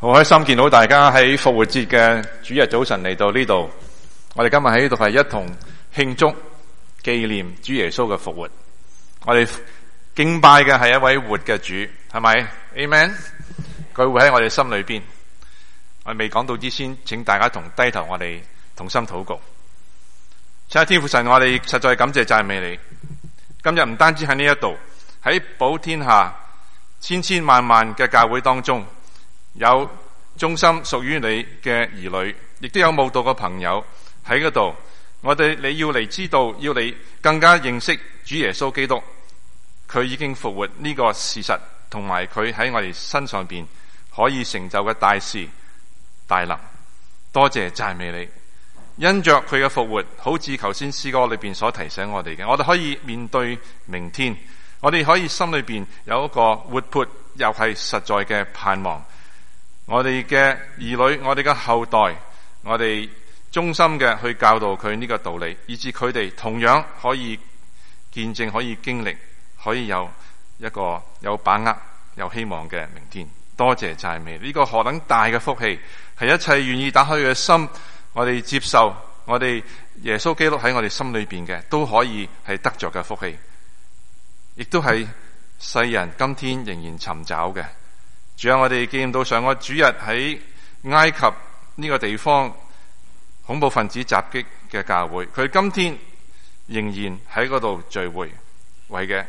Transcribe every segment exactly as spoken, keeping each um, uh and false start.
好開心見到大家喺復活節嘅主日早晨嚟到呢度。我哋今日喺呢度係一同慶祝紀念主耶穌嘅復活。我哋敬拜嘅係一位活嘅主，係咪 ？Amen。佢會喺我哋心裏邊。我哋未講到之前，請大家同低頭，我哋同心禱告。親愛的天父神，我哋實在感謝讚美你。今日唔單止喺呢一度，喺普天下千千萬萬嘅教會當中，有忠心屬於你嘅兒女，亦都有慕道嘅朋友喺嗰度。我哋你要嚟知道，要嚟更加認識主耶穌基督，佢已經復活呢個事實，同埋佢喺我哋身上邊可以成就嘅大事大能。多謝讚美你，因着佢嘅復活，好似頭先詩歌裏邊所提醒我哋嘅，我哋可以面對明天，我哋可以心裏邊有一個活潑又係實在嘅盼望。我哋嘅兒女，我哋嘅後代，我哋忠心嘅去教導佢呢個道理，以致佢哋同樣可以見證，可以經歷，可以有一個有把握、有希望嘅明天。多謝讚美，呢個何等大嘅福氣，係一切願意打開佢嘅心，我哋接受我哋耶穌基督喺我哋心裏邊嘅，都可以係得着嘅福氣，亦都係世人今天仍然尋找嘅。主啊，我哋見到上個主日喺埃及呢個地方恐怖分子襲擊嘅教會，佢今天仍然喺嗰度聚會，為嘅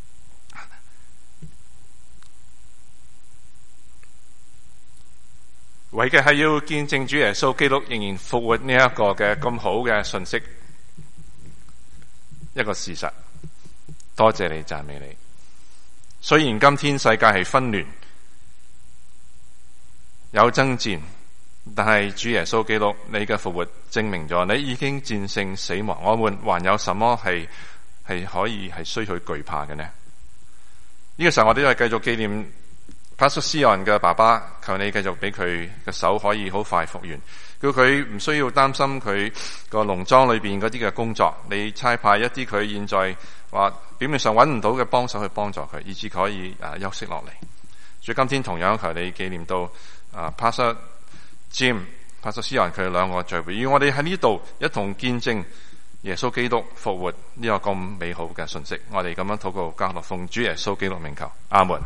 為嘅係要見證主耶穌基督仍然復活呢一個嘅咁好嘅信息，一個事實。多謝你，讚美你。雖然今天世界係紛亂，有爭戰，但係主耶穌基督你嘅復活證明咗你已經戰勝死亡，我們還有什麼係係可以係需去懼怕嘅呢？呢、這個時候我哋都係繼續紀念Pastor Sion嘅爸爸，求你繼續俾佢嘅手可以好快復原，叫佢唔需要擔心佢個農莊裏邊嗰啲嘅工作，你差派一啲佢現在話表面上揾唔到嘅幫手去幫助佢，以致佢可以啊休息落嚟。所以今天同樣求你紀念到啊 Pastor Jim、Pastor Sion 佢哋兩個聚會，而我哋喺呢度一同見證耶穌基督復活呢個咁美好嘅信息。我哋咁樣禱告交託奉主耶穌基督名求，阿門。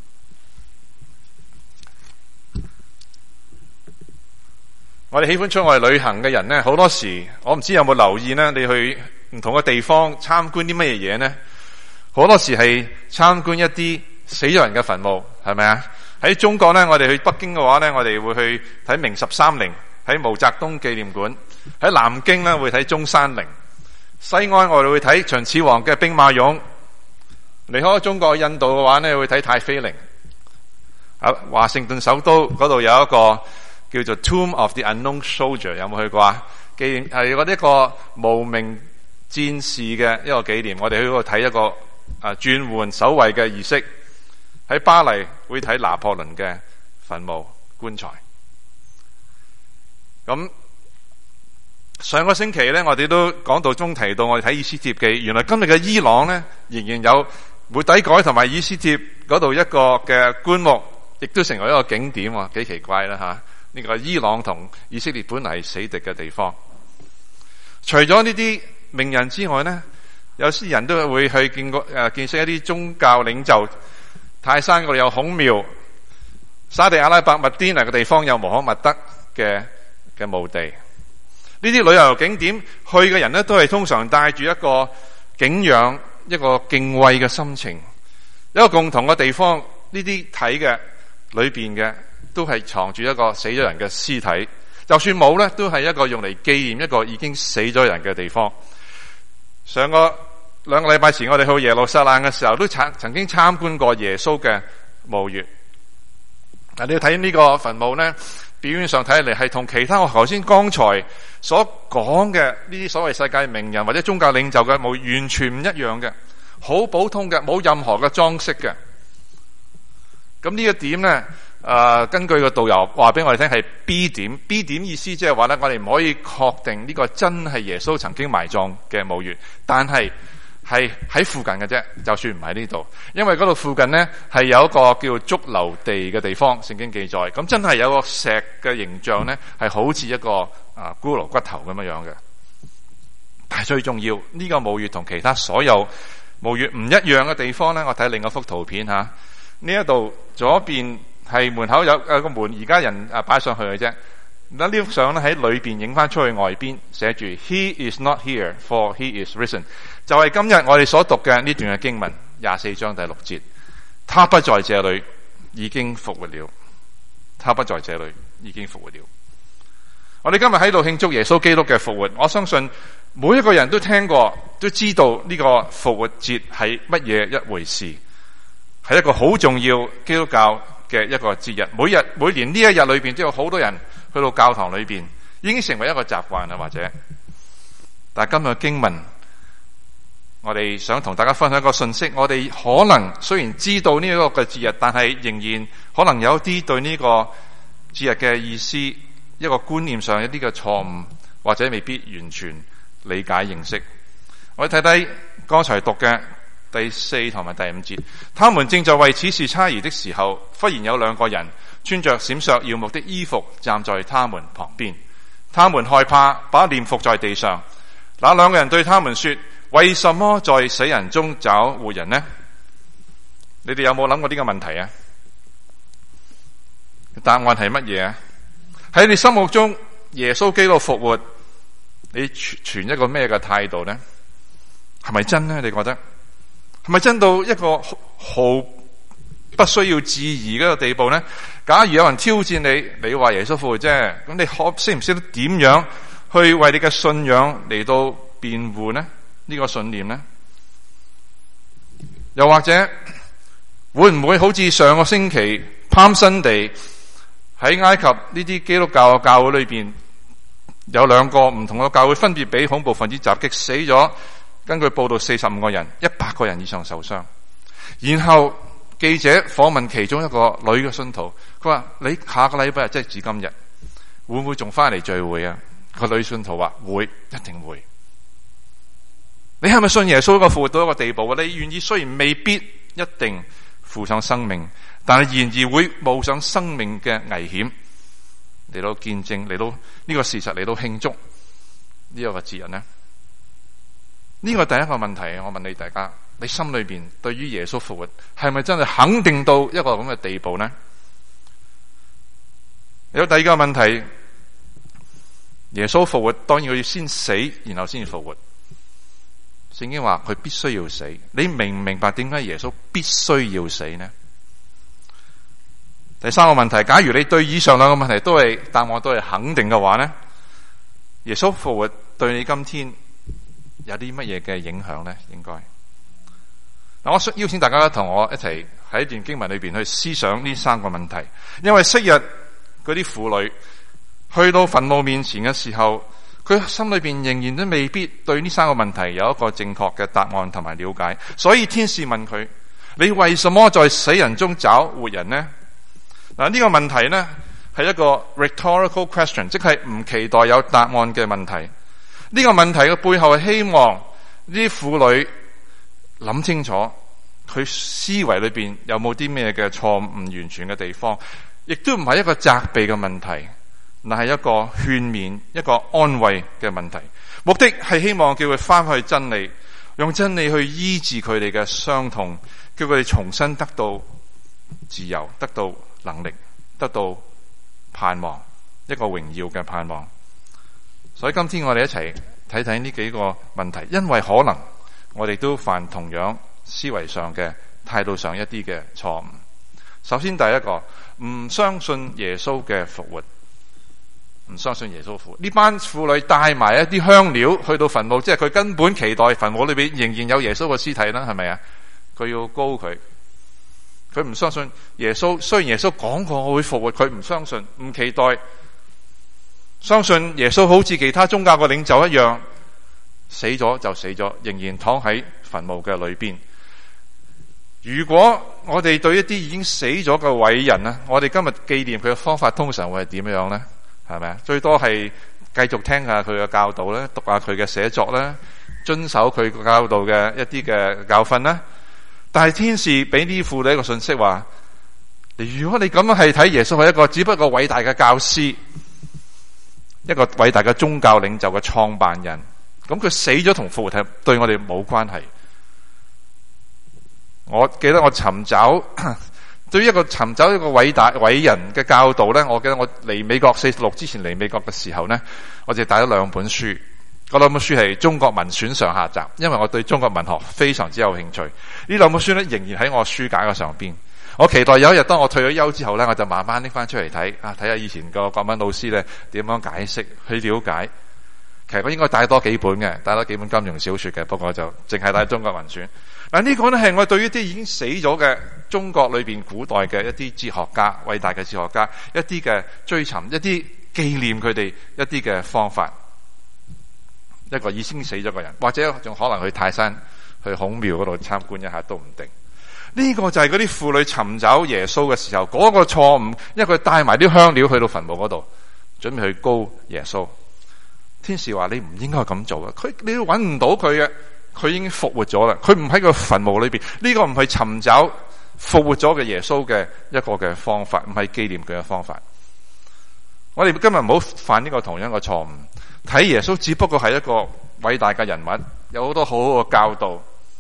我哋喜歡出外旅行嘅人呢，好多時我唔知有冇留意呢，你去唔同嘅地方參觀啲乜嘢嘢呢？好多時係參觀一啲死咗人嘅墳墓，係咪啊？喺中國呢，我哋去北京嘅話呢，我哋會去睇明十三陵，喺毛澤東紀念館；喺南京呢，會睇中山陵；西安我哋會睇秦始皇嘅兵馬俑；離開中國印度嘅話呢，會睇太妃陵。啊，華盛頓首都嗰度有一個叫做 Tomb of the Unknown Soldier， 有冇去過啊？紀念係嗰啲一個無名戰士嘅一個紀念。我哋去嗰度睇一個啊轉換守衛嘅儀式。喺巴黎會睇拿破崙嘅墳墓棺材。咁上個星期呢，我哋都講到中提到我哋睇以斯帖記，原來今日嘅伊朗呢，仍然有末底改同埋以斯帖嗰度一個嘅棺木，亦都成為一個景點喎，幾奇怪啦吓！呢個伊朗同以色列本嚟係死敵嘅地方。除咗呢啲名人之外呢，有啲人都會去見過誒見識一啲宗教領袖。泰山嗰度有孔廟，沙地阿拉伯麥甸娜嘅地方有穆罕默德嘅嘅墓地。呢啲旅遊景點去嘅人呢，都係通常帶住一個敬仰、一個敬畏嘅心情，一個共同嘅地方。呢啲睇嘅裏邊嘅都係藏住一個死咗人嘅屍體，就算冇呢，都係一個用嚟紀念一個已經死咗人嘅地方。上個兩個禮拜前我哋去耶路撒冷嘅時候，都曾曾經參觀過耶穌嘅墓穴。嗱，你要睇呢個墳墓呢，表面上睇嚟係同其他我頭先剛才所講嘅呢啲所謂世界名人或者宗教領袖嘅墓完全唔一樣嘅，好普通嘅，冇任何嘅裝飾嘅。咁呢一點呢，誒、呃，根據個導遊話俾我哋聽係 B 點 ，B 點意思即係話呢，我哋唔可以確定呢個真係耶穌曾經埋葬嘅墓穴，但係係喺附近嘅啫，就算唔喺呢度，因為嗰度附近呢係有一個叫髑髏地嘅地方，聖經記載，咁真係有個石嘅形象呢，係好似一個啊骷髏骨頭咁樣樣嘅。但係最重要呢、這個墓穴同其他所有墓穴唔一樣嘅地方呢，我睇另一幅圖片吓，呢一度左邊係門口有有個門，而家人啊擺上去嘅啫。嗱，呢幅相咧喺裏邊影翻出去外邊，寫住 He is not here, for he is risen。就係今日我哋所讀嘅呢段嘅經文，廿四章第六節，他不在這裏，已經復活了。他不在這裏，已經復活了。我哋今日喺度慶祝耶穌基督嘅復活，我相信每一個人都聽過，都知道呢個復活節係乜嘢一回事，係一個好重要基督教嘅一個節日。每日每年呢一日裏邊都有好多人去到教堂裏邊，已經成為一個習慣啦，或者。但係今日嘅經文，我哋想同大家分享一個信息。我哋可能雖然知道呢一個嘅節日，但係仍然可能有啲對呢個節日嘅意思，一個觀念上一啲嘅錯誤，或者未必完全理解認識。我哋睇睇剛才讀嘅第四同埋第五節，他們正在為此事猜疑的時候，忽然有兩個人穿着閃爍耀目的衣服站在他們旁邊，他們害怕，把臉伏在地上。那兩個人對他們說：為什麼在死人中找活人呢？你哋有冇諗過呢個問題啊？答案係乜嘢啊？喺你心目中，耶穌基督復活，你存一個咩嘅態度呢？係咪真呢？你覺得係咪真到一個毫不需要置疑嗰個地步呢？假如有人挑戰你，你話耶穌復活啫，咁你可識唔識得點樣去為你嘅信仰嚟到辯護呢？呢個信念呢？又或者會唔會好似上個星期貪新地喺埃及呢啲基督教嘅教會裏邊，有兩個唔同嘅教會分別俾恐怖分子襲擊死咗，根據報道四十五個人，一百個人以上受傷。然後記者訪問其中一個女嘅信徒，佢話：你下個禮拜即係指今日，會唔會仲翻嚟聚會啊？個女信徒話：會，一定會。你係咪信耶穌個復活到一個地步啊？你願意雖然未必一定付上生命，但係然而會冒上生命嘅危險嚟到見證，嚟到呢個事實，嚟到慶祝呢個節日呢？呢個第一個問題，我問你大家，你心裏邊對於耶穌復活係咪真係肯定到一個咁嘅地步呢？有第二個問題，耶穌復活當然佢要先死，然後先至復活。聖經話佢必須要死，你明唔明白點解耶穌必須要死呢？第三個問題，假如你對以上兩個問題都係答案都係肯定嘅話呢，耶穌復活對你今天有啲乜嘢嘅影響呢？應該嗱，我想邀請大家同我一齊喺一段經文裏邊去思想呢三個問題，因為昔日嗰啲婦女去到墳墓面前嘅時候，佢心裏邊仍然都未必對呢三個問題有一個正確嘅答案同埋了解，所以天使問佢：你為什麼在死人中找活人呢？嗱，呢個問題呢係一個 rhetorical question， 即係唔期待有答案嘅問題。呢個問題嘅背後係希望呢啲婦女諗清楚，佢思維裏邊有冇啲咩嘅錯誤唔完全嘅地方，亦都唔係一個責備嘅問題，但係一個勸勉、一個安慰嘅問題。目的係希望叫佢翻去真理，用真理去醫治佢哋嘅傷痛，叫佢哋重新得到自由，得到能力，得到盼望，一個榮耀嘅盼望。所以今天我哋一齊睇睇呢幾個問題，因為可能我哋都犯同樣思維上嘅態度上一啲嘅錯誤。首先第一個，唔相信耶穌嘅復活，唔相信耶穌復活。呢班婦女帶埋一啲香料去到墳墓，即係佢根本期待墳墓裏邊仍然有耶穌嘅屍體啦，係咪啊？佢要膏佢，佢唔相信耶穌。雖然耶穌講過我會復活，佢唔相信，唔期待。相信耶穌好似其他宗教嘅領袖一樣，死咗就死咗，仍然躺喺墳墓嘅裏邊。如果我哋對一啲已經死咗嘅偉人啊，我哋今日紀念佢嘅方法通常會係點樣呢？係咪啊？最多係繼續聽下佢嘅教導咧，讀下佢嘅寫作咧，遵守佢教導嘅一啲嘅教訓啦。但係天使俾呢婦女一個信息話：如果你咁樣係睇耶穌係一個只不過偉大嘅教師，一個偉大嘅宗教領袖嘅創辦人，咁佢死咗同復活係對我哋冇關係。我記得我尋找對於一個尋找一個偉大偉人嘅教導咧，我記得我嚟美國四十六之前嚟美國嘅時候咧，我就帶咗兩本書。嗰兩本書係中國文選上下集，因為我對中國文學非常之有興趣。呢兩本書咧仍然喺我書架嘅上邊。我期待有一日當我退咗休之後咧，我就慢慢拎翻出嚟睇啊，睇下以前個國文老師咧點樣解釋去了解。其實我應該帶多幾本嘅，帶多幾本金庸小說嘅，不過就淨係帶中國文選。嗱，呢個咧係我對於啲已經死咗嘅中國裏邊古代嘅一啲哲學家、偉大嘅哲學家一啲嘅追尋、一啲紀念佢哋一啲嘅方法。一個已經死咗嘅人，或者仲可能去泰山、去孔廟嗰度參觀一下都唔定。呢、這個就係嗰啲婦女尋找耶穌嘅時候嗰、那個錯誤，因為佢帶埋啲香料去到墳墓嗰度，準備去膏耶穌。天使話：你唔應該咁做嘅，佢你揾唔到佢嘅，佢已經復活咗啦，佢唔喺個墳墓裏邊。呢、這個唔係尋找復活咗嘅耶穌嘅一個嘅方法，唔係紀念佢嘅方法。我哋今日唔好犯呢個同樣嘅錯誤。睇耶穌只不過係一個偉大嘅人物，有好多好好嘅教導。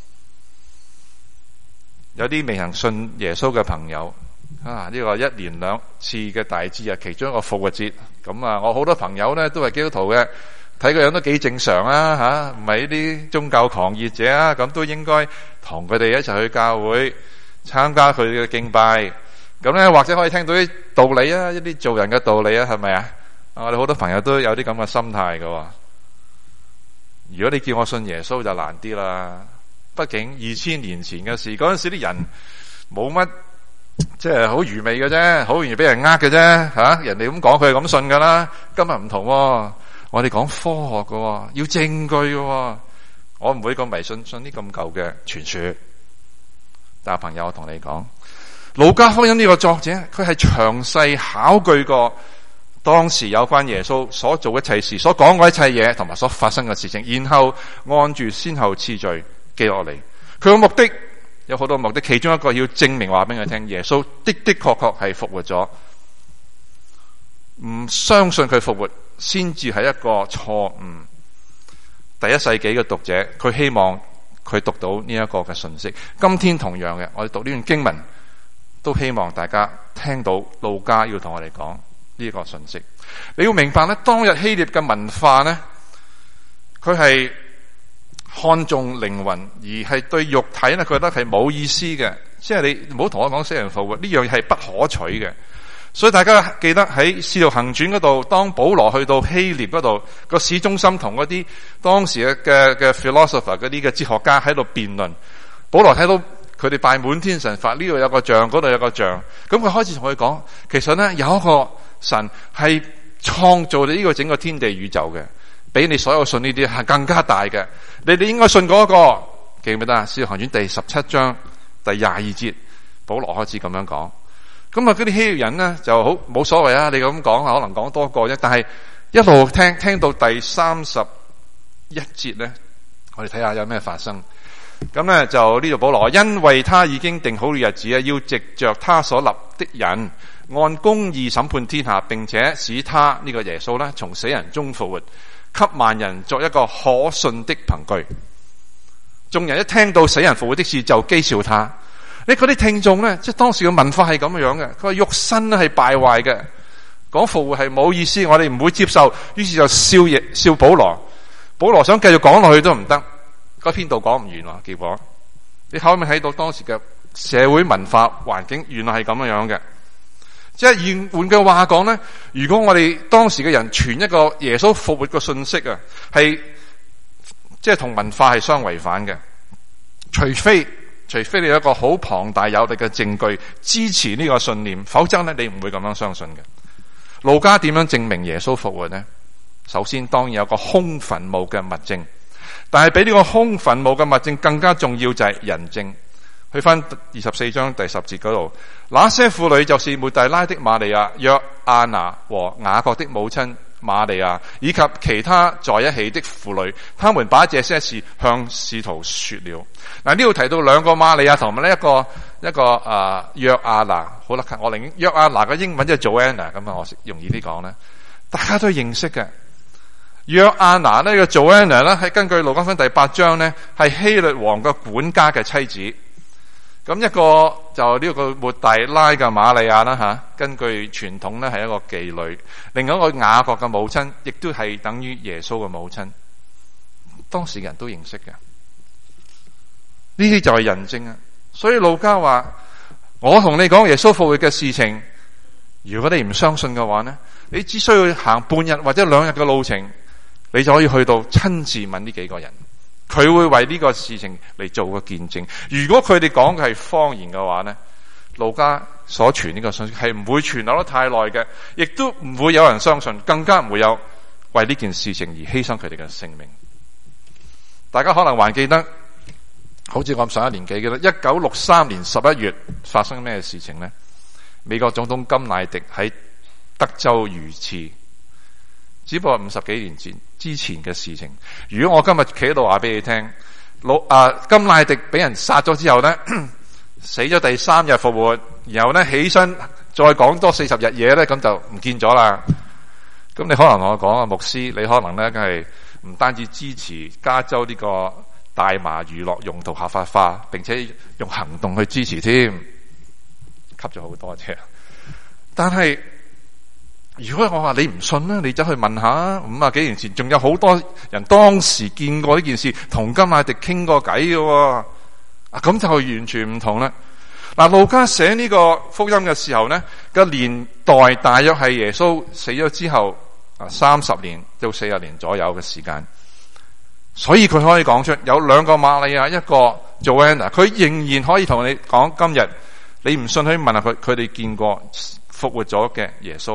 有啲未曾信耶穌嘅朋友啊，呢、這個一年兩次嘅大節日，其中一個復活節。咁啊，我好多朋友咧都係基督徒嘅，睇個樣都幾正常啊吓，唔係呢啲宗教狂熱者啊，咁都應該同佢哋一齊去教會參加佢嘅敬拜。咁咧或者可以聽到啲道理啊，一啲做人嘅道理啊，係咪啊？我哋好多朋友都有啲咁嘅心態㗎。如果你叫我信耶穌就難啲啦，畢竟二千年前嘅事，嗰陣時啲人冇乜即係好愚昧嘅啫，好容易俾人呃嘅啫吓。人哋咁講佢係咁信噶啦。今日唔同，我哋講科學㗎，要證據㗎。我唔會咁迷信信啲咁舊嘅傳說。但係朋友，我同你講，路加福音呢個作者佢係詳細考據過當時有關耶穌所做一切事，所講過一切嘢，同埋所發生嘅事情，然後按住先後次序記落嚟。佢個目的有好多目的，其中一個要證明話俾佢聽，耶穌的的確確係復活咗。唔相信佢復活，先至係一個錯誤。第一世紀嘅讀者，佢希望佢讀到呢一個嘅信息。今天同樣嘅，我哋讀呢段經文，都希望大家聽到路加要同我哋講呢個信息。你要明白咧，當日希臘嘅文化咧，佢係看重靈魂，而係對肉體咧，佢覺得係冇意思嘅。即係你唔好同我講死人復活，呢樣嘢係不可取嘅。所以大家記得喺《使徒行傳》嗰度，當保羅去到希臘嗰度個市中心，同嗰啲當時嘅嘅嘅 philosopher 嗰啲嘅哲學家喺度辯論。保羅睇到佢哋拜滿天神佛，呢度有個像，嗰度有個像，咁佢開始同佢講，其實咧有一個神係創造你呢個整個天地宇宙嘅，比你所有信呢啲係更加大嘅。你哋應該信嗰個，記唔記得啊？《使徒行傳》第十七章第廿二節，保羅開始咁樣講。咁啊，嗰啲希臘人咧就好冇所謂啊！你咁講可能講多個啫，但係一路聽聽到第三十一節咧，我哋睇下有咩發生。咁咧就呢度保羅，因為他已經定好了日子啊，要藉着他所立的人，按公義審判天下，並且使他呢個耶穌咧從死人中復活，給萬人作一個可信的憑據。眾人一聽到死人復活的事，就譏笑他。你嗰啲聽眾咧，即係當時嘅文化係咁樣嘅，佢話肉身咧係敗壞嘅，講復活係冇意思，我哋唔會接受，於是就笑嘢笑保羅。保羅想繼續講落去都唔得，嗰篇道講唔完啊！結果你後面睇到當時嘅社會文化環境，原來係咁樣樣嘅。即係換句話講咧，如果我哋當時嘅人傳一個耶穌復活嘅信息啊，係即係同文化係相違反嘅，除非。除非你有一個好龐大有力嘅證據支持呢個信念，否則咧你唔會咁樣相信嘅。路加點樣證明耶穌復活呢？首先當然有個空墳墓嘅物證，但係比呢個空墳墓嘅物證更加重要就係人證。去翻二十四章第十節嗰度，那些婦女就是抹大拉的瑪利亞、約亞拿和雅各的母親瑪利亞以及其他在一起的婦女，他們把這些事向使徒說了。嗱，呢度提到兩個瑪利亞同埋呢一個一個啊約亞拿。好啦，我寧願約亞拿嘅英文即係 Joanna， 咁啊我容易啲講咧，大家都認識嘅。約亞拿呢個 Joanna 咧，係根據路加福音第八章咧，係希律王嘅管家嘅妻子。咁一個就呢個抹大拉嘅瑪利亞啦吓，根據傳統咧係一個妓女。另外一個雅各嘅母親，亦都係等於耶穌嘅母親。當時人都認識嘅，呢啲就係人證啊。所以路加話：我同你講耶穌復活嘅事情，如果你唔相信嘅話呢，你只需要行半日或者兩日嘅路程，你就可以去到親自問呢幾個人。佢會為呢個事情嚟做個見證。如果佢哋講嘅係謊言嘅話呢，路加所傳呢個信息係唔會傳流得太耐嘅，亦都唔會有人相信，更加唔會有為呢件事情而犧牲佢哋嘅性命。大家可能還記得，好似我上一年紀記得一九六三年十一月發生咩事情呢？美國總統甘迺迪喺德州遇刺，只不過五十幾年前之前嘅事情。如果我今日企喺度話俾你聽，老啊甘迺迪俾人殺咗之後呢，死咗第三日復活，然後呢起身再講多四十日嘢呢，咁就唔見咗啦。咁你可能同我講啊，牧師，你可能呢梗係唔單止支持加州呢個大麻娛樂用途合法化，並且用行動去支持添，吸咗好多啫。但係如果我話你唔信呢，你走去問下，五啊幾年前仲有好多人當時見過呢件事，同甘迺迪傾過偈嘅，啊咁就完全唔同啦。嗱，路加寫呢個福音嘅時候呢，個年代大約係耶穌死咗之後啊三十年到四十年左右嘅時間，所以佢可以講出有兩個瑪利亞，一個 Joanna， 佢仍然可以同你講，今日你唔信可以問下佢，佢哋見過復活咗嘅耶穌。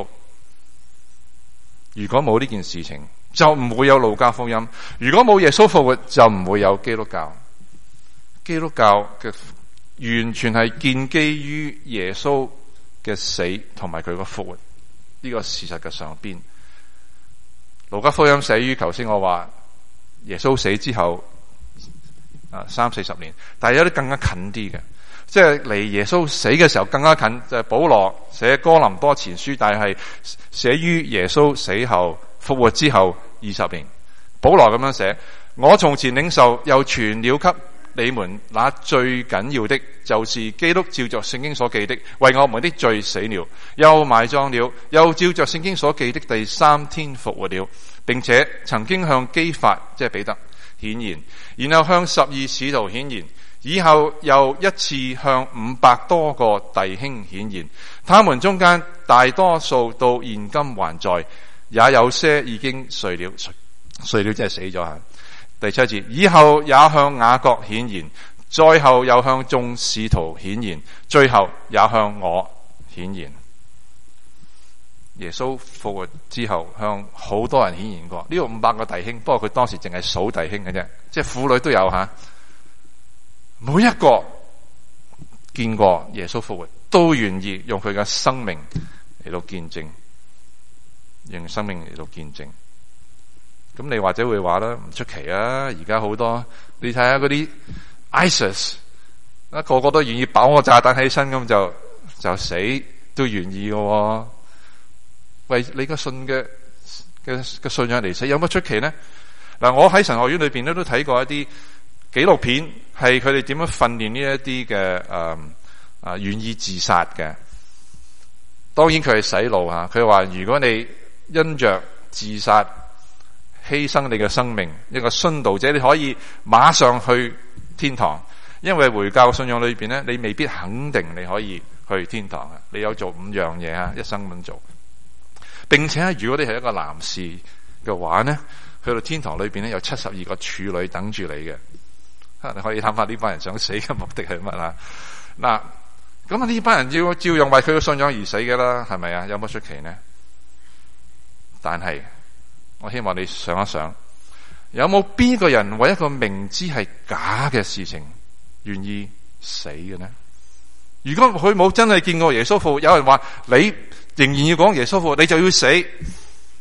如果冇呢件事情，就唔會有路加福音；如果冇耶穌復活，就唔會有基督教。基督教嘅完全係建基於耶穌嘅死同埋佢個復活呢個事實嘅上邊。路加福音寫於頭先我話耶穌死之後啊三四十年，但係有啲更加近啲嘅，即係離耶穌死嘅時候更加近，就係保羅寫哥林多前書，但係寫於耶穌死後復活之後二十年。保羅咁樣寫：我從前領受又傳了給你們那最緊要的，就是基督照着聖經所記的，為我們的罪死了，又埋葬了，又照着聖經所記的第三天復活了，並且曾經向基法即係彼得顯現，然後向十二使徒顯現，以後又一次向五百多個弟兄顯現，他們中間大多數到現今還在，也有些已經睡了，睡，睡了即係死咗吓。第七節，以後也向雅各顯現，再後又向眾使徒顯現，最後也向我顯現。耶穌復活之後向好多人顯現過，呢個五百個弟兄，不過佢當時淨係數弟兄嘅啫，即係婦女都有吓。每一個見過耶穌復活，都願意用佢嘅生命嚟到見證，用生命嚟到見證。咁你或者會話啦，唔出奇啊！而家好多你睇下嗰啲 ISIS， 啊個個都願意爆個炸彈起身，咁就就死都願意嘅，啊，為你個信嘅嘅嘅信仰嚟死，有乜出奇呢？嗱，我喺神學院裏邊咧都睇過一啲紀錄片，係佢哋點樣訓練呢一啲嘅誒啊願意自殺嘅。當然佢係洗腦啊！佢話如果你因着自殺犧牲你嘅生命，一個殉道者，你可以馬上去天堂，因為回教信仰裏邊咧，你未必肯定你可以去天堂啊！你有做五樣嘢啊，一生咁做，並且如果你係一個男士嘅話咧，去到天堂裏邊咧有七十二個處女等住你嘅，你可以諗下呢班人想死嘅目的係乜啊？嗱，咁啊呢班人要照樣為佢嘅信仰而死嘅啦，係咪啊？有乜出奇呢？但係我希望你想一想，有冇邊個人為一個明知係假嘅事情願意死嘅呢？如果佢冇真係見過耶穌復活，有人話你仍然要講耶穌復活，你就要死。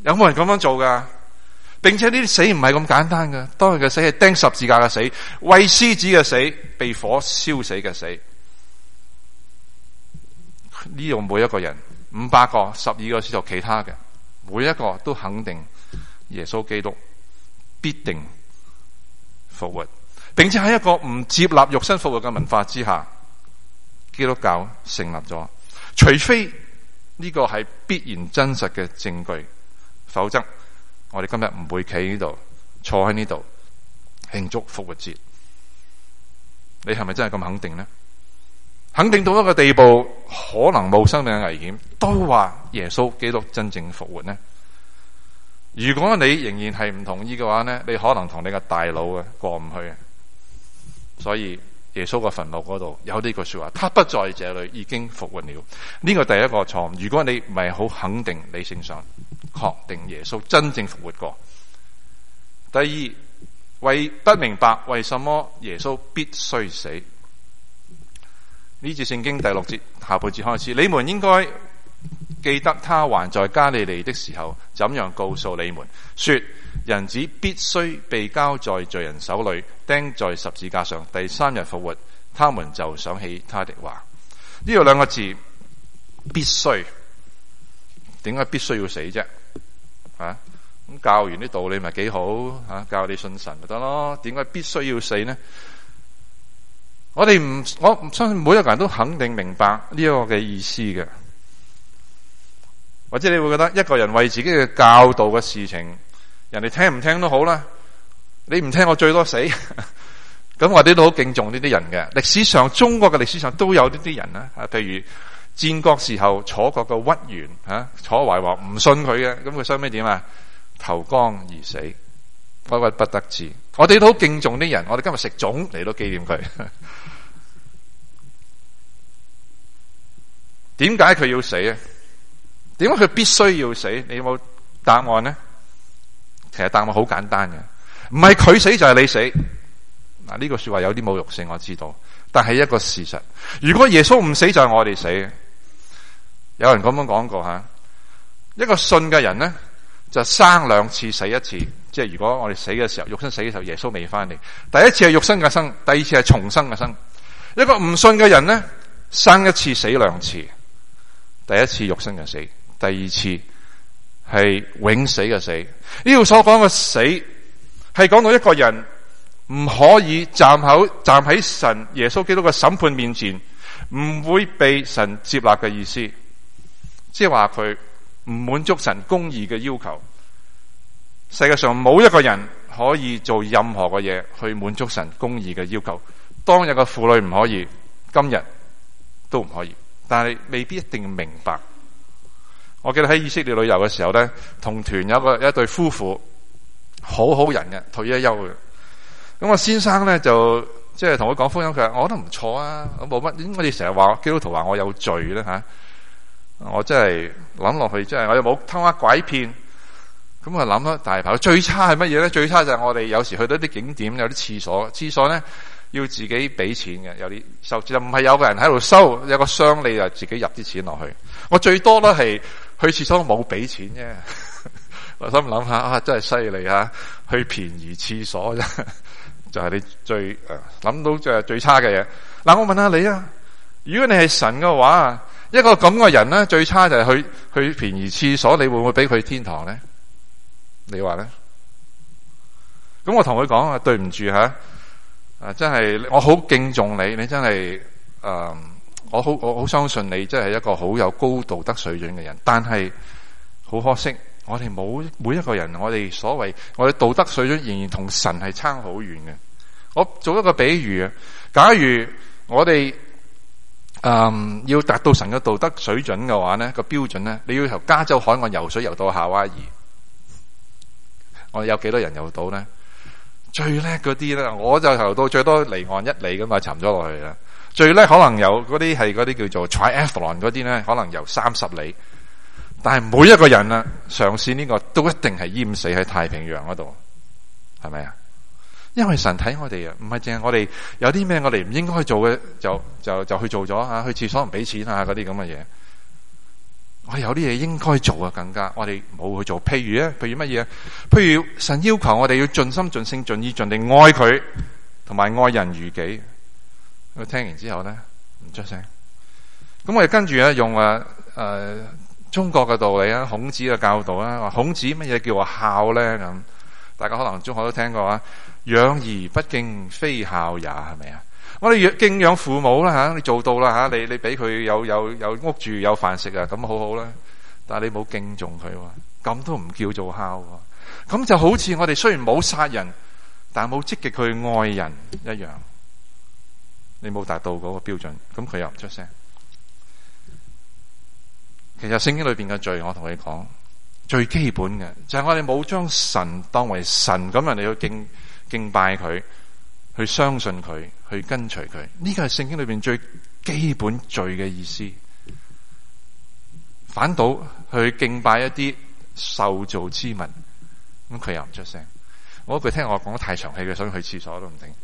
有冇人咁樣做噶？並且呢啲死唔係咁簡單噶，當日嘅死係釘十字架嘅死，餵獅子嘅死，被火燒死嘅死。呢度每一個人，五百個、十二個使徒，其他嘅每一個都肯定耶穌基督必定復活，並且喺一個唔接納肉身復活嘅文化之下，基督教成立咗。除非呢個係必然真實嘅證據，否則我哋今日唔會企呢度，坐喺呢度慶祝復活節。你係咪真係咁肯定呢？肯定到一個地步，可能冇生命嘅危險，都話耶穌基督真正復活呢？如果你仍然係唔同意嘅話呢，你可能同你個大佬啊過唔去。所以耶穌個墳墓嗰度有呢句說話，他不在這裏，已經復活了。呢個第一個錯誤。如果你唔係好肯定理性上確定耶穌真正復活過。第二，為不明白為什麼耶穌必須死。呢節聖經第六節下半節開始，你們應該記得他還在加利利的時候，怎樣告訴你們說，人子必須被交在罪人手裏，釘在十字架上，第三日復活。他們就想起他的話。呢度兩個字必須，點解必須要死啫？啊，咁教完啲道理咪幾好啊？教你信神咪得咯？點解必須要死呢？我哋唔，我唔相信每一個人都肯定明白呢一個嘅意思嘅。或者你會覺得一個人為自己嘅教導嘅事情，人哋聽唔聽都好啦，你唔聽我最多死。咁我哋都好敬重呢啲人嘅。歷史上，中國嘅歷史上都有呢啲人啦。啊，譬如戰國時候楚國嘅屈原，吓楚懷王唔信佢嘅，咁佢收尾點啊？投江而死，屈屈不得志。我哋都好敬重啲人，我哋今日食粽嚟到紀念佢。點解佢要死啊？點解佢必須要死？你有冇答案呢？其實答案好簡單嘅，唔係佢死就係你死。嗱，呢個說話有啲侮辱性，我知道，但係一個事實。如果耶穌唔死就係我哋死。有人咁樣講過吓，一個信嘅人呢，就生兩次死一次。即係如果我哋死嘅時候，肉身死嘅時候，耶穌未翻嚟，第一次係肉身嘅生，第二次係重生嘅生。一個唔信嘅人呢，生一次死兩次，第一次肉身嘅死，第二次係永死嘅死。呢度所講嘅死係講到一個人唔可以站口站喺神耶穌基督嘅審判面前，唔會被神接納嘅意思，即係話佢唔滿足神公義嘅要求。世界上冇一個人可以做任何嘅嘢去滿足神公義嘅要求。當日嘅婦女唔可以，今日都唔可以，但係未必一定明白。我記得喺以色列旅遊嘅時候咧，同團有一個一對夫婦，好好人嘅，退咗休嘅。咁我先生咧就即係同佢講福音，佢話我都唔錯啊，我冇乜。點解你成日話基督徒話我有罪咧吓？我真係諗落去，真係我又冇偷呃拐騙。咁我諗咗大排，最差係乜嘢咧？最差就係我哋有時去到啲景點，有啲廁所，廁所咧要自己俾錢嘅，有啲收就唔係有個人喺度收，有個箱你就自己入啲錢落去。我最多都係去廁所冇俾錢啫。我心諗下啊，真係犀利啊！去便宜廁所啫，就係你最誒諗到就係最差嘅嘢。嗱，我問下你啊，如果你係神嘅話，一個咁嘅人咧，最差就係去去便宜廁所，你會唔會俾佢天堂咧？你話咧？咁我同佢講啊，對唔住吓，啊真係我好敬重你，你真係誒、呃，我好我好相信你，真係一個好有高道德水準嘅人。但係好可惜，我哋冇每一個人，我哋所謂我哋道德水準仍然同神係差好遠嘅。我做一個比喻啊，假如我哋誒、呃、要達到神嘅道德水準嘅話咧，個標準咧，你要由加州海岸游水游到夏威夷。我哋有幾多人游到咧？最叻嗰啲咧，我就游到最多離岸一里咁啊，沉咗落去啦。最叻可能有嗰啲係嗰啲叫做 triathlon 嗰啲咧，可能游三十里。但係每一個人啊，嘗試呢個都一定係淹死喺太平洋嗰度，係咪啊？因為神睇我哋啊，唔係淨係我哋有啲咩我哋唔應該去做嘅，就就就去做咗啊，去廁所唔俾錢啊，嗰啲咁嘅嘢。 我哋有啲嘢應該做啊，更加我哋冇去做。譬如咧，譬如乜嘢？譬如神要求我哋要盡心、盡性、盡意、盡力愛佢，同埋愛人如己。佢聽完之後咧，唔出聲。咁我哋跟住咧用誒誒、呃、中國嘅道理啊，孔子嘅教導啊，話孔子乜嘢叫做孝咧？咁大家可能中學都聽過啊，養兒不敬，非孝也，係咪啊？我哋敬仰父母啦吓，你做到啦吓，你你俾佢有有有屋住有飯食啊，咁好好啦。但係你冇敬重佢，咁都唔叫做孝。咁就好似我哋雖然冇殺人，但係冇積極去愛人一樣。你冇達到嗰個標準，咁佢又唔出聲。其實聖經裏邊嘅罪，我同你講，最基本嘅就係我哋冇將神當為神咁樣嚟去敬敬拜佢，去相信佢，去跟隨佢。呢個係聖經裏邊最基本罪嘅意思。反倒去敬拜一啲受造之物，咁佢又唔出聲。我佢聽我講得太長氣嘅，所以去廁所都唔定。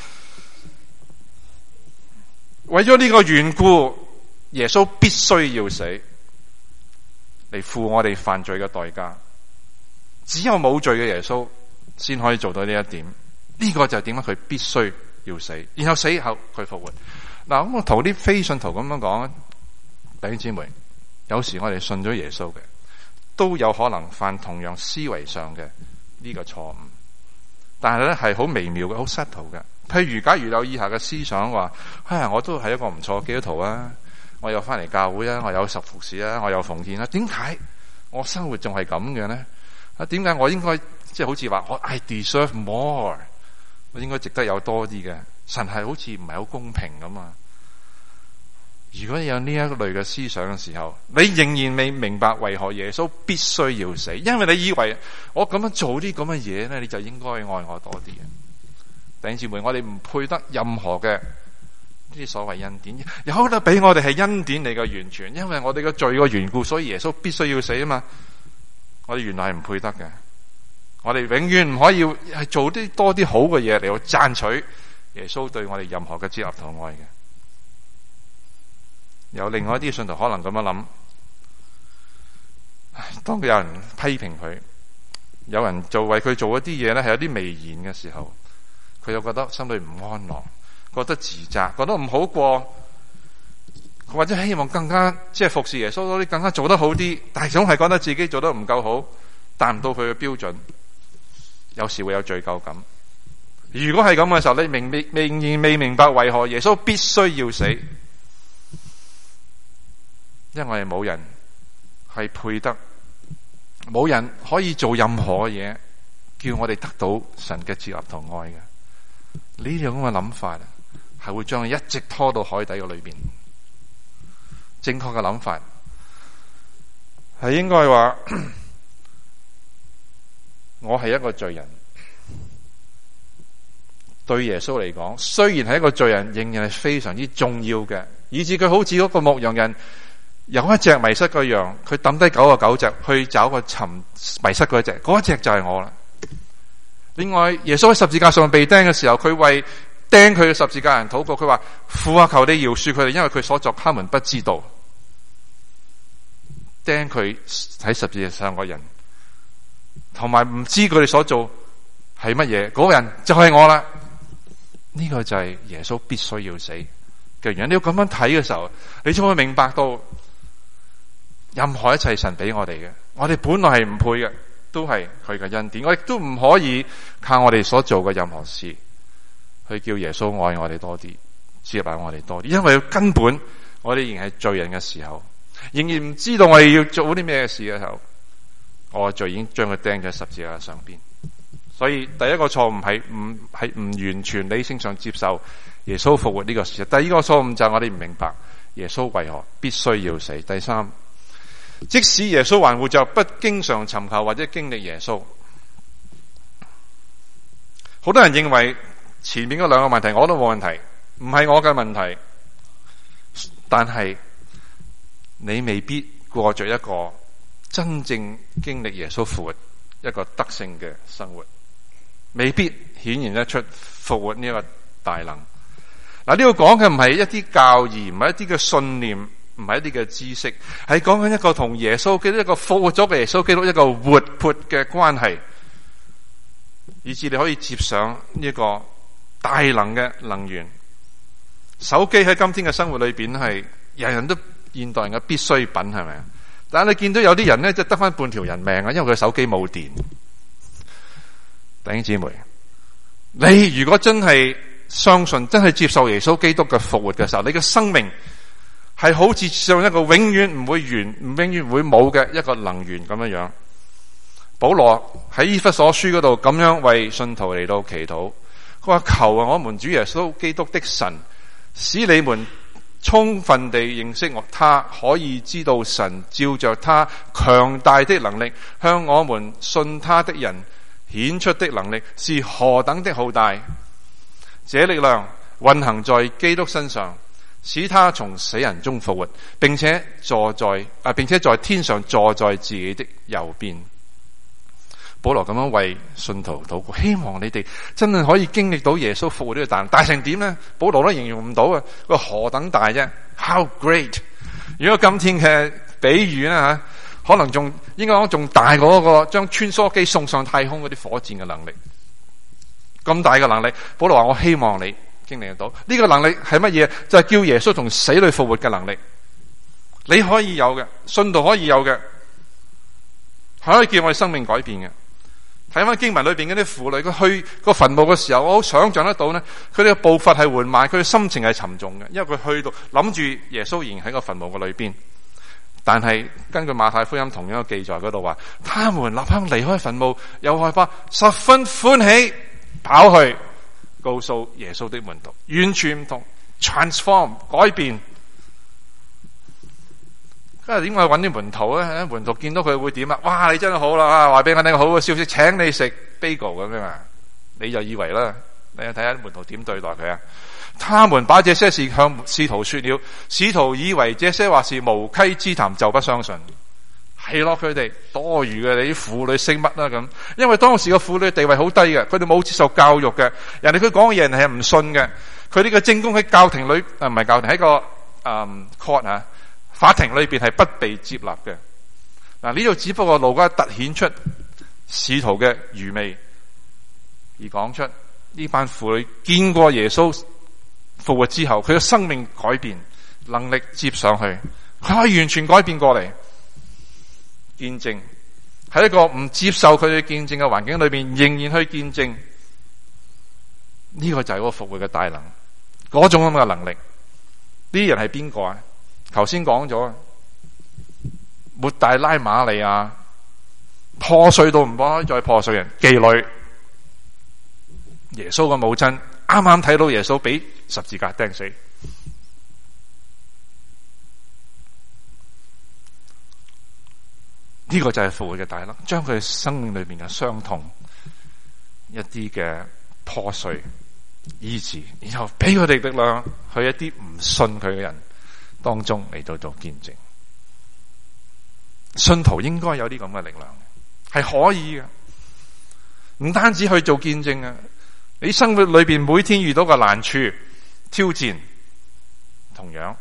為咗呢個緣故，耶穌必須要死，嚟付我哋犯罪嘅代價。只有冇罪嘅耶穌先可以做到呢一點。呢個就係點解佢必須要死，然後死後佢復活。嗱，咁我同啲非信徒咁樣講，弟兄姊妹，有時我哋信咗耶穌嘅，都有可能犯同樣思維上嘅呢個錯誤，但係咧係好微妙嘅，好 subtle 嘅。譬如假如有以下嘅思想話，哎呀，我都係一個唔錯嘅基督徒啊，我又翻嚟教會啊，我有十服侍啊，我有奉獻啊，點解我生活仲係咁嘅呢？啊，點解我應該即係好似話我 I deserve more， 我應該值得有多啲嘅？神係好似唔係好公平咁啊！如果你有呢一類嘅思想嘅時候，你仍然未明白為何耶穌必須要死，因為你以為我咁樣做啲咁嘅嘢咧，你就應該愛我多啲。弟兄姊妹，我哋唔配得任何嘅呢啲所謂恩典，有得俾我哋係恩典嚟嘅完全，因為我哋嘅罪嘅緣故，所以耶穌必須要死啊嘛。我哋原來係唔配得嘅，我哋永遠唔可以係做啲多啲好嘅嘢嚟去賺取耶穌對我哋任何嘅接納同愛嘅。有另外一啲信徒可能咁樣諗，當佢有人批評佢，有人做為佢做一啲嘢咧，係有啲微言嘅時候，佢又覺得心裏唔安樂，覺得自責，覺得唔好過，或者希望更加即係服侍耶穌多啲，更加做得好啲，但係總係覺得自己做得唔夠好，達唔到佢嘅標準，有時會有罪疚感。如果係咁嘅時候，你明明仍然未明白為何耶穌必須要死，因為我哋冇人係配得，冇人可以做任何嘢叫我哋得到神嘅接納同愛嘅。呢種咁嘅諗法係會將你一直拖到海底嘅裏邊。正確嘅諗法係應該話，我係一個罪人，對耶穌嚟講，雖然係一個罪人，仍然係非常之重要嘅，以至佢好似嗰個牧羊人，有一隻迷失嘅羊，佢抌低九個九隻去找個尋迷失嗰一隻，嗰一隻就係我啦。另外，耶穌喺十字架上被釘嘅時候，佢為釘佢嘅十字架人禱告，佢話父啊，求你饒恕佢哋，因為佢所作他們不知道。釘佢喺十字架上嘅人，同埋唔知佢哋所做係乜嘢，嗰個人就係我啦。呢個就係耶穌必須要死嘅原因。你要咁樣睇嘅時候，你就會明白到，任何一切神俾我哋嘅，我哋本來係唔配嘅，都係佢嘅恩典。我亦都唔可以靠我哋所做嘅任何事去叫耶穌愛我哋多啲，接納我哋多啲，因為根本我哋仍然係罪人嘅時候，仍然唔知道我哋要做啲咩事嘅時候，我嘅罪已經將佢釘喺十字架上邊。所以第一個錯誤係唔係唔完全理性上接受耶穌復活呢個事實。第二個錯誤就係我哋唔明白耶穌為何必須要死。第三，即使耶穌還活着，不經常尋求或者經歷耶穌。好多人認為前面嗰兩個問題我都冇問題，唔係我嘅問題，但係你未必過着一個真正經歷耶穌復活一個得勝嘅生活，未必顯現得出復活呢個大能。嗱，呢度講嘅唔係一啲教義，唔係一啲嘅信念， 唔係一啲嘅知識，係講緊一個同耶穌基督一個復活咗嘅耶穌基督一個活潑嘅關係，以致你可以接上呢個大能嘅能源。手機喺今天嘅生活裏邊係人人都現代人嘅必需品，係咪啊？但係你見到有啲人咧，即係得翻半條人命啊，因為佢手機冇電。弟兄姊妹，你如果真係相信，真係接受耶穌基督嘅復活嘅時候，你嘅生命係好似上一個永遠唔會完、永遠唔會冇嘅一個能源咁樣樣。保羅喺以弗所書嗰度咁樣為信徒嚟到祈禱，佢話求啊，我們主耶穌基督的神，使你們充分地認識我，他可以知道神照着他強大的能力，向我們信他的人顯出的能力是何等的浩大。這力量運行在基督身上，使他從死人中復活，並且坐在啊，並且在天上坐在自己的右邊。保羅咁樣為信徒禱告，希望你哋真係可以經歷到耶穌復活呢個大能。大成點呢？保羅都形容唔到啊！個何等大啫 ？How great！ 如果今天嘅比喻呢，吓，可能仲應該講仲大過嗰個將穿梭機送上太空嗰啲火箭嘅能力。咁大嘅能力，保羅話我希望你經歷得到。呢個能力係乜嘢？就係叫耶穌從死裏復活嘅能力。你可以有嘅，信徒可以有嘅，係可以叫我哋生命改變嘅。睇翻經文裏邊嗰啲婦女，佢去個墳墓嘅時候，我好想象得到呢，佢哋嘅步伐係緩慢，佢嘅心情係沉重嘅，因為佢去到諗住耶穌仍然喺個墳墓嘅裏邊。但係根據馬太福音同樣嘅記載嗰度話，他們立刻離開墳墓，又害怕，十分歡喜，跑去告訴耶穌的門徒，完全唔同 ，transform 改變。咁啊，點解揾啲門徒咧？門徒見到佢會點啊？哇！你真係好啦，話俾我聽好嘅消息，請你食 bagel 咁樣啊！你就以為啦，你睇下門徒點對待佢啊？他們把這些事向使徒說了，使徒以為這些話是無稽之談，就不相信。係咯，佢哋多餘嘅，你啲婦女識乜啦咁？因為當時個婦女地位好低嘅，佢哋冇接受教育嘅，人哋佢講嘅嘢人係唔信嘅。佢哋嘅證供喺教廷裏，啊唔係教廷喺個誒、嗯、court 啊。法庭裏邊係不被接納嘅。嗱，呢度只不過路加凸顯出使徒嘅愚昧，而講出呢班婦女見過耶穌復活之後，佢嘅生命改變，能力接上去，佢可以完全改變過嚟。見證喺一個唔接受佢哋見證嘅環境裏邊，仍然去見證，呢、這個就係嗰個復活嘅大能，嗰種咁嘅能力。呢啲人係邊個啊？頭先講咗，抹大拉瑪利亞破碎到唔可以再破碎人，妓女，耶穌嘅母親啱啱睇到耶穌俾十字架釘死，呢個就係復活嘅大能，將佢生命裏面嘅傷痛一啲嘅破碎醫治，然後俾佢哋力量去一啲唔信佢嘅人當中嚟到做見證。信徒應該有啲咁嘅力量，係可以嘅，唔單止去做見證啊！你生活裏邊每天遇到嘅難處、挑戰，同樣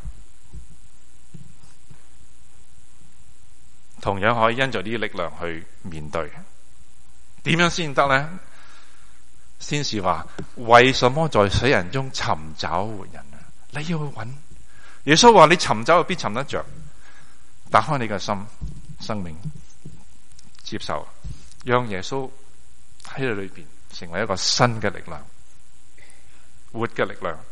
同樣可以因着呢啲力量去面對。點樣先得呢？先是話，為什麼在死人中尋找活人啊？你要去揾。耶穌話：你尋找就必尋得着。打開你嘅心、生命，接受，讓耶穌喺你裏邊成為一個新嘅力量，活嘅力量。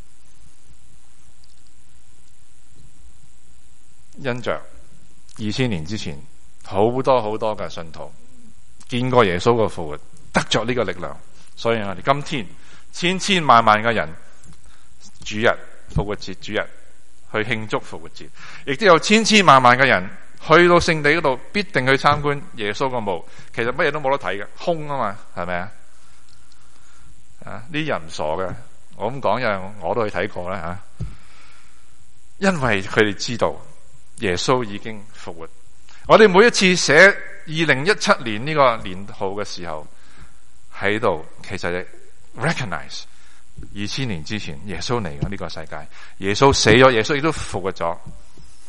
因着二千年之前好多好多嘅信徒見過耶穌嘅復活，得着呢個力量，所以我哋今天千千萬萬嘅人主日復活節主日去慶祝復活節，亦都有千千萬萬嘅人去到聖地嗰度，必定去參觀耶穌個墓。其實乜嘢都冇得睇嘅，空啊嘛，係咪啊？啊，呢啲人唔傻嘅，我咁講，因為我都去睇過啦吓。因為佢哋知道耶穌已經復活。我哋每一次寫二零一七年呢個年號嘅時候，喺度其實係 recognize。二千年之前，耶穌嚟嘅呢個世界，耶穌死咗，耶穌亦都復活咗。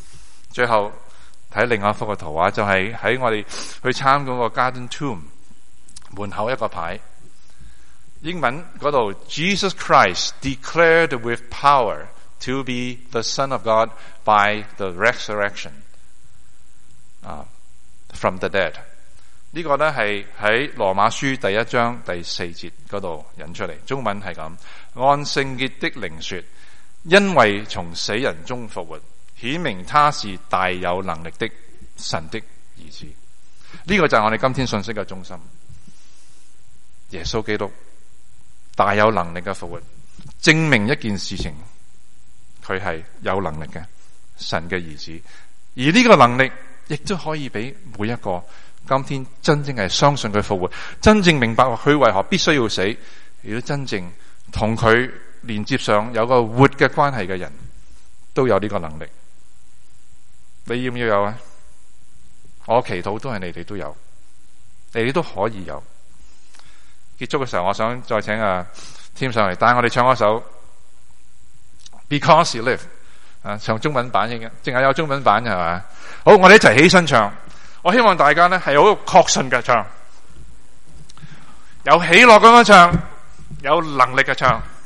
最後睇另外一幅嘅圖畫，就係、是、喺我哋去參觀個 Garden Tomb 門口一個牌，英文嗰度 Jesus Christ declared with power to be the Son of God by the resurrection、uh, from the dead。呢個呢係喺羅馬書第一章第四節嗰度引出嚟，中文係咁：按聖潔的靈說，因為從死人中復活，顯明他是大有能力的神的兒子。呢、這個就係我哋今天信息嘅中心。耶穌基督大有能力嘅復活，證明一件事情，佢係有能力嘅神嘅兒子。而呢個能力亦都可以俾每一個今天真正係相信佢復活，真正明白佢為何必須要死，亦都真正同佢連接上有個活嘅關係嘅人，都有呢個能力。你要唔要有啊？我祈禱都係你哋都有，你哋都可以有。結束嘅時候，我想再請阿添上嚟帶我哋唱一首 Because You Live 啊，唱中文版嘅，淨係有中文版嘅係嘛？好，我哋一齊起身唱。我希望大家呢係好確信嘅唱，有喜樂咁樣唱，有能力嘅唱。